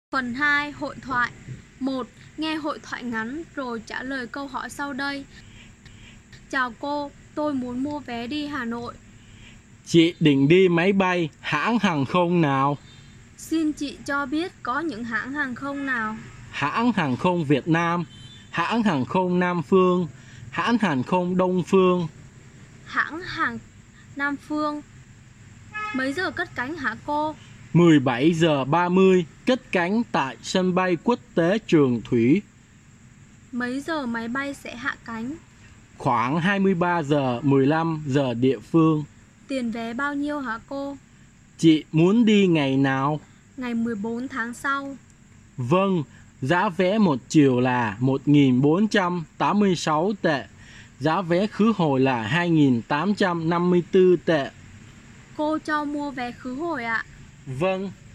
Phần 2. Hội thoại. 1. Nghe hội thoại ngắn rồi trả lời câu hỏi sau đây. Chào cô, tôi muốn mua vé đi Hà Nội. Chị định đi máy bay hãng hàng không nào? Xin chị cho biết có những hãng hàng không nào? Hãng hàng không Việt Nam, hãng hàng không Nam Phương, hãng hàng không Đông Phương. Hãng hàng Nam Phương. Mấy giờ cất cánh hả cô? 17 giờ 30 cất cánh tại sân bay quốc tế Trường Thủy. Mấy giờ máy bay sẽ hạ cánh? Khoảng 23 giờ 15 giờ địa phương. Tiền vé bao nhiêu hả cô? Chị muốn đi ngày nào? Ngày 14 tháng sau. Vâng, giá vé một chiều là 1.486 tệ. Giá vé khứ hồi là 2.854 tệ. Cô cho mua vé khứ hồi ạ. Vâng.